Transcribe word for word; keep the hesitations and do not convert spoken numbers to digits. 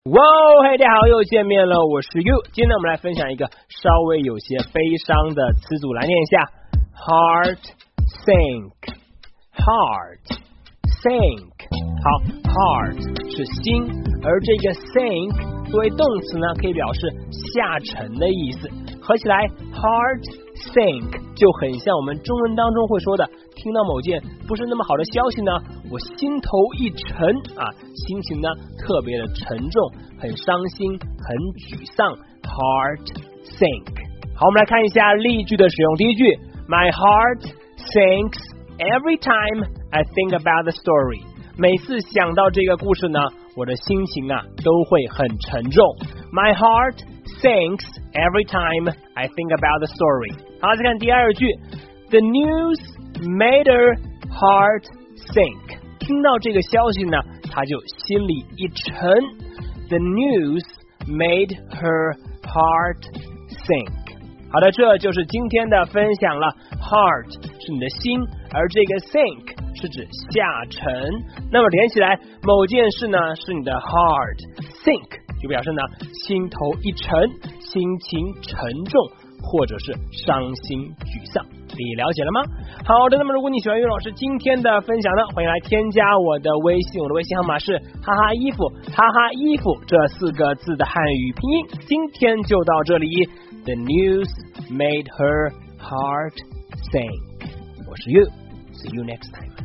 哇，嘿，大家好，又见面了，我是 You。今天呢，我们来分享一个稍微有些悲伤的词组，来念一下 ：heart sink，heart sink。好 ，heart 是心，而这个 sink 作为动词呢，可以表示下沉的意思。合起来 ，heart sink 就很像我们中文当中会说的，听到某件不是那么好的消息呢，我心头一沉啊，心情呢特别的沉重，很伤心，很沮丧 ，heart sink。好，我们来看一下例句的使用。第一句 ，My heart sinks every time I think about the story。每次想到这个故事呢，我的心情啊都会很沉重。My heart sinks every time I think about the story。好，再看第二句 ，The news made her heart sink。听到这个消息呢，他就心里一沉。The news made her heart sink。好的，这就是今天的分享了。Heart 是你的心，而这个 sink 是指下沉。那么连起来，某件事呢是你的 heart，sink 就表示呢心头一沉，心情沉重，或者是伤心沮丧。你了解了吗？好的，那么如果你喜欢岳老师今天的分享呢，欢迎来添加我的微信，我的微信号码是哈哈衣服，哈哈衣服这四个字的汉语拼音。今天就到这里。The news made her heart sink。我是 You，see you next time。